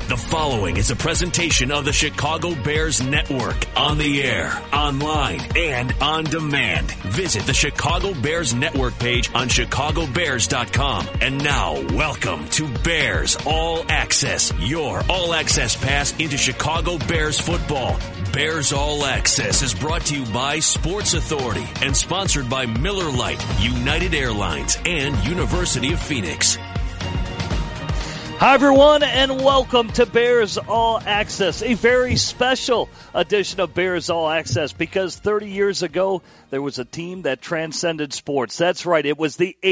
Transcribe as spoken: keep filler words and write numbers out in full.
The following is a presentation of the Chicago Bears Network. On the air, online, and on demand. Visit the Chicago Bears Network page on chicago bears dot com. And now, welcome to Bears All Access, your all-access pass into Chicago Bears football. Bears All Access is brought to you by Sports Authority and sponsored by Miller Lite, United Airlines, and University of Phoenix. Hi, everyone, and welcome to Bears All Access, a very special edition of Bears All Access because thirty years ago, there was a team that transcended sports. That's right, it was the